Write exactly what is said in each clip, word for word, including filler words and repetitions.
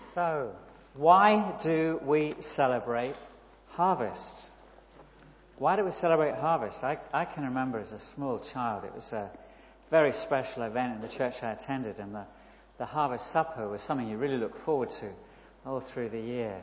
So, why do we celebrate harvest? Why do we celebrate harvest? I, I can remember as a small child, it was a very special event in the church I attended, and the, the harvest supper was something you really look forward to all through the year.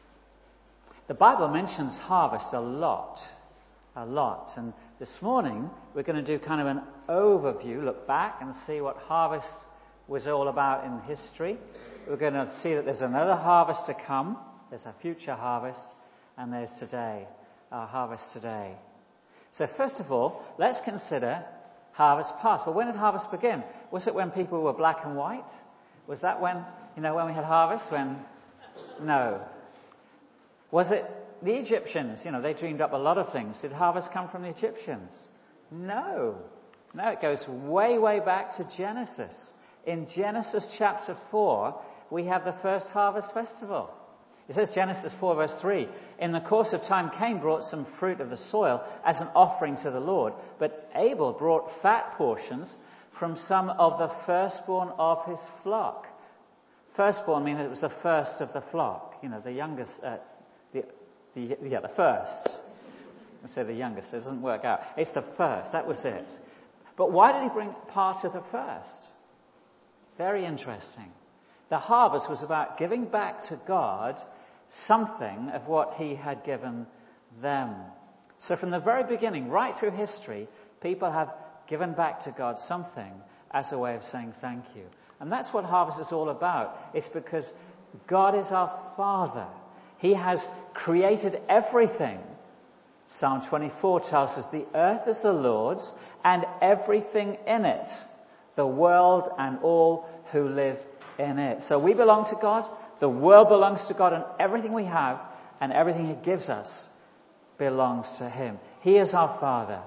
The Bible mentions harvest a lot, a lot, and this morning we're going to do kind of an overview, look back and see what harvest was all about in history. We're going to see that there's another harvest to come, there's a future harvest, and there's today, our harvest today. So first of all, let's consider harvest past. Well, when did harvest begin? Was it when people were black and white? Was that when, you know, when we had harvest? When? No. Was it the Egyptians? You know, they dreamed up a lot of things. Did harvest come from the Egyptians? No. No, it goes way, way back to Genesis. In Genesis chapter four, we have the first harvest festival. It says, Genesis four verse three, "In the course of time Cain brought some fruit of the soil as an offering to the Lord, but Abel brought fat portions from some of the firstborn of his flock." Firstborn means it was the first of the flock, you know, the youngest, uh, the, the, yeah, the first. I say the youngest, it doesn't work out. It's the first, that was it. But why did he bring part of the first? Very interesting. The harvest was about giving back to God something of what he had given them. So from the very beginning, right through history, people have given back to God something as a way of saying thank you. And that's what harvest is all about. It's because God is our Father. He has created everything. Psalm twenty-four tells us, "The earth is the Lord's and everything in it, the world and all who live in it." So we belong to God, the world belongs to God, and everything we have and everything he gives us belongs to him. He is our Father.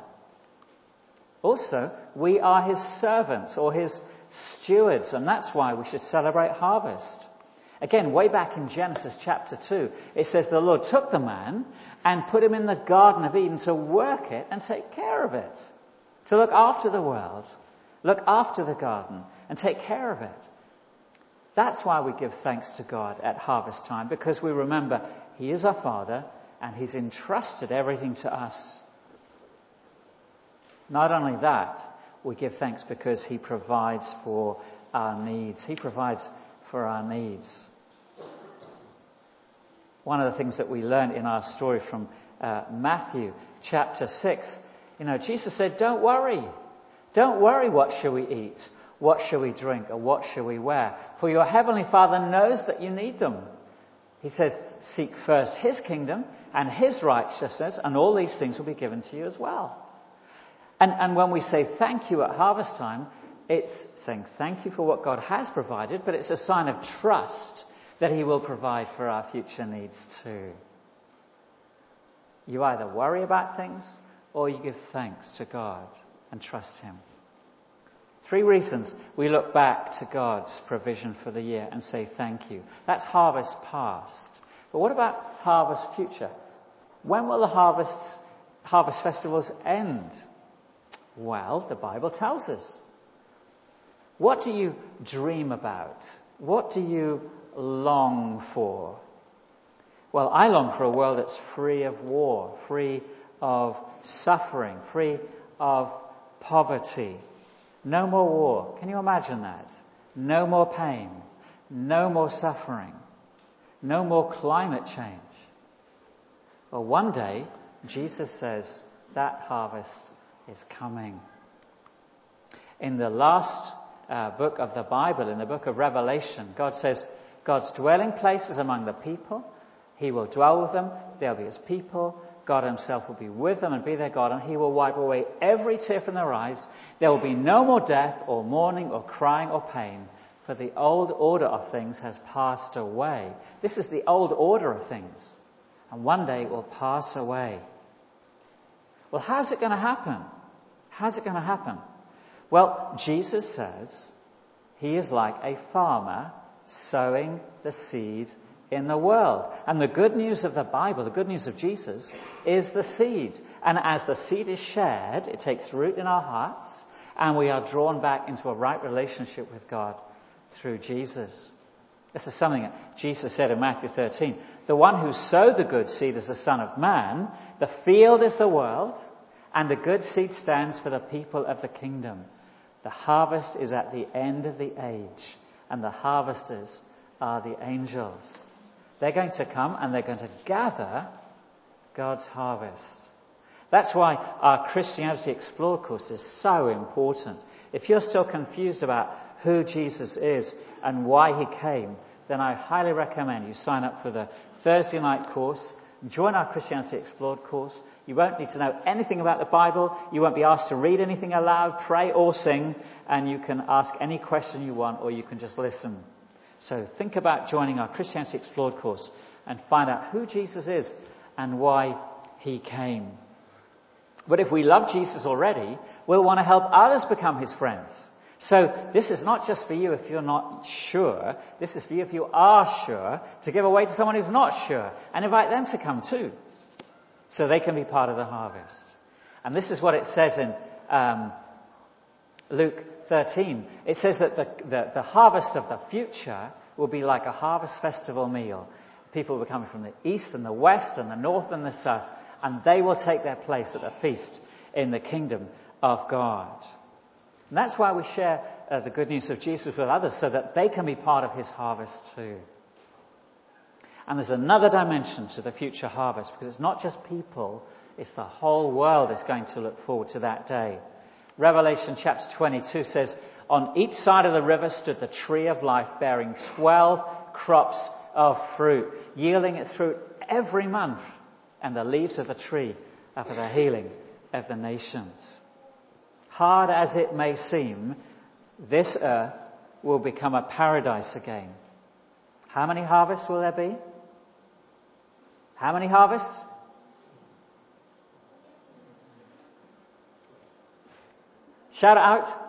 Also, we are his servants or his stewards, and that's why we should celebrate harvest. Again, way back in Genesis chapter two, it says the Lord took the man and put him in the Garden of Eden to work it and take care of it, to look after the world, look after the garden and take care of it. That's why we give thanks to God at harvest time, because we remember he is our Father and he's entrusted everything to us. Not only that, we give thanks because he provides for our needs. He provides for our needs. One of the things that we learned in our story from uh, Matthew chapter six, you know, Jesus said, don't worry. Don't worry, what shall we eat? What shall we drink? Or what shall we wear? For your heavenly Father knows that you need them. He says, seek first his kingdom and his righteousness, and all these things will be given to you as well. And, and when we say thank you at harvest time, it's saying thank you for what God has provided, but it's a sign of trust that he will provide for our future needs too. You either worry about things or you give thanks to God and trust him. Three reasons we look back to God's provision for the year and say thank you. That's harvest past. But what about harvest future? When will the harvests, harvest festivals end? Well, the Bible tells us. What do you dream about? What do you long for? Well, I long for a world that's free of war, free of suffering, free of poverty. No more war. Can you imagine that? No more pain. No more suffering. No more climate change. Well, one day, Jesus says that harvest is coming. In the last uh, book of the Bible, in the book of Revelation, God says God's dwelling place is among the people. He will dwell with them. They'll be his people. God himself will be with them and be their God, and he will wipe away every tear from their eyes. There will be no more death or mourning or crying or pain, for the old order of things has passed away. This is the old order of things, and one day it will pass away. Well, how's it going to happen? How's it going to happen? Well, Jesus says he is like a farmer sowing the seed in the world. And the good news of the Bible, the good news of Jesus, is the seed. And as the seed is shared, it takes root in our hearts, and we are drawn back into a right relationship with God through Jesus. This is something that Jesus said in Matthew thirteen. The one who sowed the good seed is the Son of Man. The field is the world, and the good seed stands for the people of the kingdom. The harvest is at the end of the age, and the harvesters are the angels. They're going to come and they're going to gather God's harvest. That's why our Christianity Explored course is so important. If you're still confused about who Jesus is and why he came, then I highly recommend you sign up for the Thursday night course. Join our Christianity Explored course. You won't need to know anything about the Bible. You won't be asked to read anything aloud, pray or sing, and you can ask any question you want, or you can just listen. So think about joining our Christianity Explored course and find out who Jesus is and why he came. But if we love Jesus already, we'll want to help others become his friends. So this is not just for you if you're not sure. This is for you if you are sure, to give away to someone who's not sure and invite them to come too, so they can be part of the harvest. And this is what it says in um, Luke thirteen. It says that the, the, the harvest of the future will be like a harvest festival meal. People will be coming from the east and the west and the north and the south, and they will take their place at the feast in the kingdom of God. And that's why we share uh, the good news of Jesus with others, so that they can be part of his harvest too. And there's another dimension to the future harvest, because it's not just people, it's the whole world is going to look forward to that day. Revelation chapter twenty-two says, on each side of the river stood the tree of life, bearing twelve crops of fruit, yielding its fruit every month. And the leaves of the tree are for the healing of the nations. Hard as it may seem, this earth will become a paradise again. How many harvests will there be? How many harvests? Shout it out.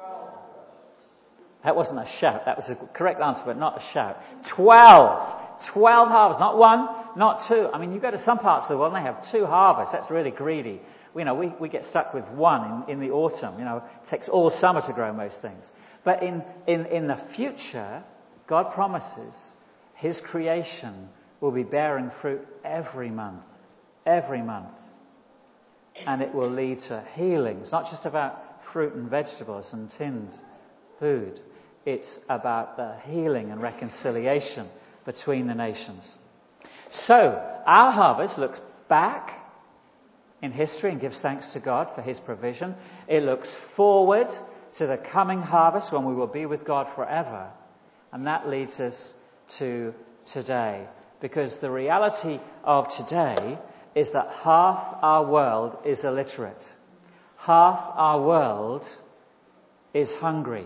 That wasn't a shout. That was a correct answer, but not a shout. Twelve. Twelve harvests. Not one, not two. I mean, you go to some parts of the world and they have two harvests. That's really greedy. You know, we, we get stuck with one in, in the autumn. You know, it takes all summer to grow most things. But in, in, in the future, God promises his creation will be bearing fruit every month. Every month. And it will lead to healing. It's not just about fruit and vegetables and tinned food. It's about the healing and reconciliation between the nations. So, our harvest looks back in history and gives thanks to God for his provision. It looks forward to the coming harvest when we will be with God forever. And that leads us to today. Because the reality of today is that half our world is illiterate. Half our world is hungry.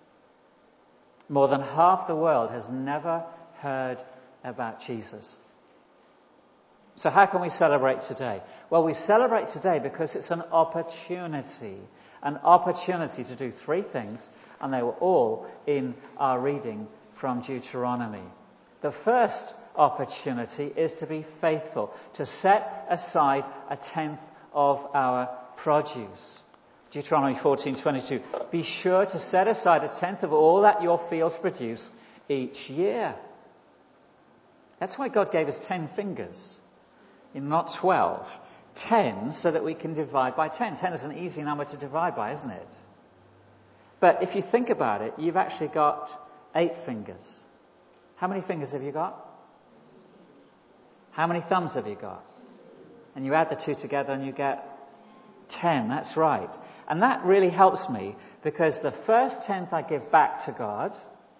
More than half the world has never heard about Jesus. So how can we celebrate today? Well, we celebrate today because it's an opportunity. An opportunity to do three things, and they were all in our reading from Deuteronomy. The first opportunity is to be faithful, to set aside a tenth of our produce. Deuteronomy fourteen twenty-two. Be sure to set aside a tenth of all that your fields produce each year. That's why God gave us ten fingers, not twelve. Ten, so that we can divide by ten. Ten is an easy number to divide by, isn't it? But if you think about it, you've actually got eight fingers. How many fingers have you got? How many thumbs have you got? And you add the two together and you get ten. That's right. And that really helps me, because the first tenth I give back to God,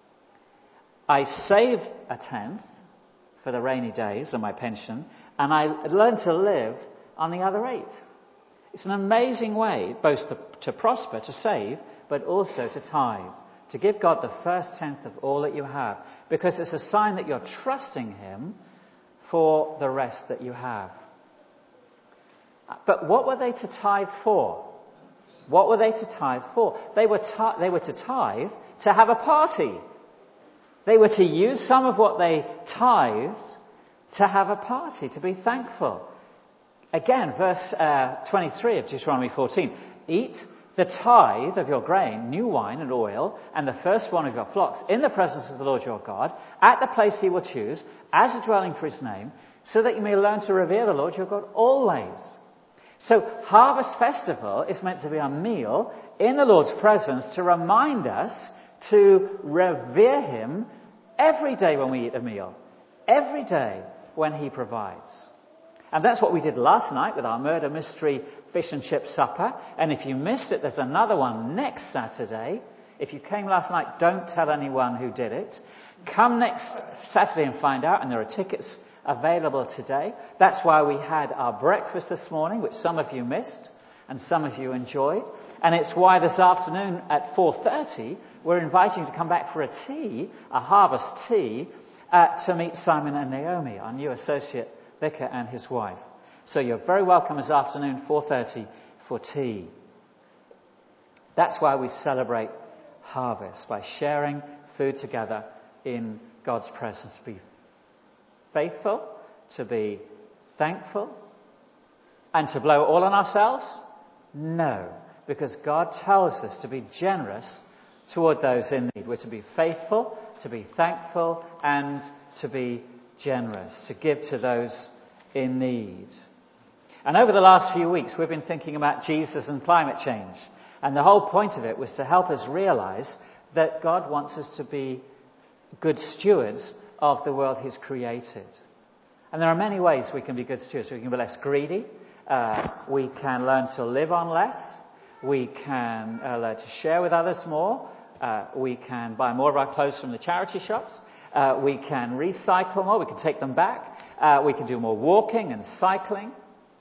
I save a tenth for the rainy days and my pension, and I learn to live on the other eight. It's an amazing way both to, to prosper, to save, but also to tithe, to give God the first tenth of all that you have, because it's a sign that you're trusting him for the rest that you have. But what were they to tithe for? What were they to tithe for? They were, t- they were to tithe to have a party. They were to use some of what they tithed to have a party, to be thankful. Again, verse uh, twenty-three of Deuteronomy fourteen. Eat the tithe of your grain, new wine and oil, and the firstborn of your flocks, in the presence of the Lord your God, at the place he will choose, as a dwelling for his name, so that you may learn to revere the Lord your God always. So Harvest Festival is meant to be a meal in the Lord's presence to remind us to revere him every day when we eat a meal, every day when he provides. And that's what we did last night with our murder mystery fish and chip supper. And if you missed it, there's another one next Saturday. If you came last night, don't tell anyone who did it. Come next Saturday and find out, and there are tickets available today. That's why we had our breakfast this morning, which some of you missed and some of you enjoyed. And it's why this afternoon at four thirty, we're inviting you to come back for a tea, a harvest tea, uh, to meet Simon and Naomi, our new associate vicar and his wife. So you're very welcome this afternoon, four thirty, for tea. That's why we celebrate harvest, by sharing food together in God's presence. To be faithful, to be thankful, and to blow all on ourselves? No, because God tells us to be generous toward those in need. We're to be faithful, to be thankful, and to be generous, to give to those in need. And over the last few weeks, we've been thinking about Jesus and climate change. And the whole point of it was to help us realize that God wants us to be good stewards of the world he's created. And there are many ways we can be good stewards. We can be less greedy. Uh, we can learn to live on less. We can uh, learn to share with others more. Uh, we can buy more of our clothes from the charity shops. Uh, we can recycle more. We can take them back. Uh, we can do more walking and cycling.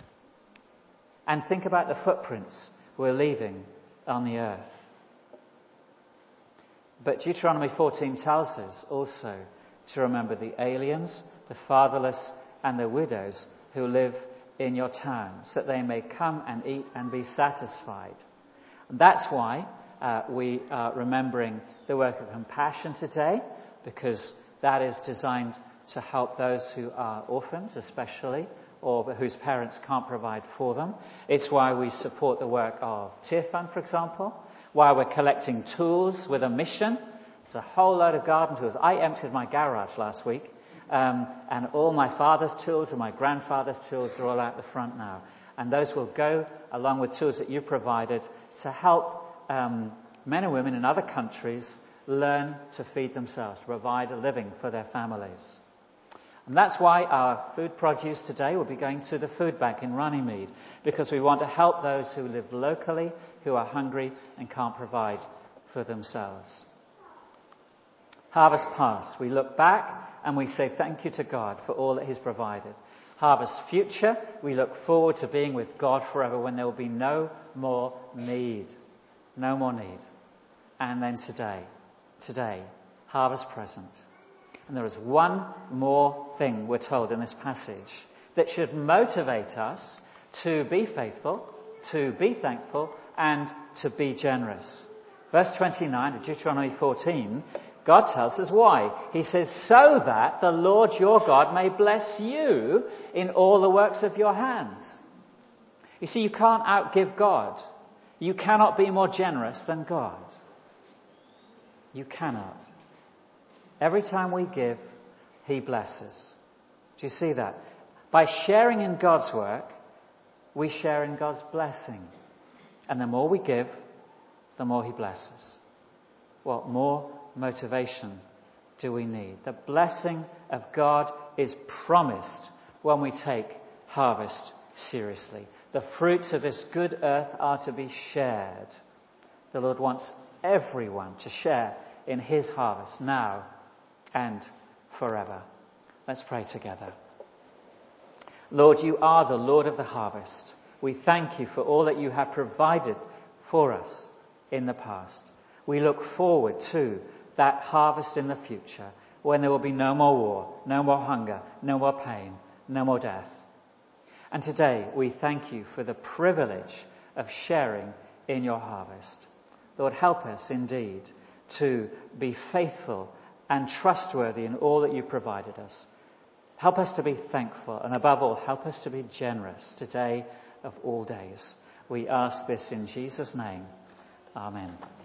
And think about the footprints we're leaving on the earth. But Deuteronomy fourteen tells us also to remember the aliens, the fatherless, and the widows who live in your towns, that they may come and eat and be satisfied. And that's why uh, we are remembering the work of compassion today, because that is designed to help those who are orphans, especially, or whose parents can't provide for them. It's why we support the work of Tear Fund, for example, why we're collecting tools with a mission. There's a whole load of garden tools. I emptied my garage last week, um, and all my father's tools and my grandfather's tools are all out the front now. And those will go along with tools that you provided to help um, men and women in other countries learn to feed themselves, to provide a living for their families. And that's why our food produce today will be going to the food bank in Runnymede, because we want to help those who live locally, who are hungry and can't provide for themselves. Harvest past, we look back and we say thank you to God for all that he's provided. Harvest future, we look forward to being with God forever when there will be no more need. No more need. And then today, today, harvest present. And there is one more thing we're told in this passage that should motivate us to be faithful, to be thankful, and to be generous. Verse twenty-nine of Deuteronomy fourteen, God tells us why. He says, so that the Lord your God may bless you in all the works of your hands. You see, you can't outgive God. You cannot be more generous than God. You cannot. Every time we give, he blesses. Do you see that? By sharing in God's work, we share in God's blessing. And the more we give, the more he blesses. What more motivation do we need? The blessing of God is promised when we take harvest seriously. The fruits of this good earth are to be shared. The Lord wants everyone to share in his harvest now and forever. Let's pray together. Lord, you are the Lord of the harvest. We thank you for all that you have provided for us in the past. We look forward to that harvest in the future, when there will be no more war, no more hunger, no more pain, no more death. And today we thank you for the privilege of sharing in your harvest. Lord, help us indeed to be faithful and trustworthy in all that you've provided us. Help us to be thankful, and above all, help us to be generous today of all days. We ask this in Jesus' name. Amen.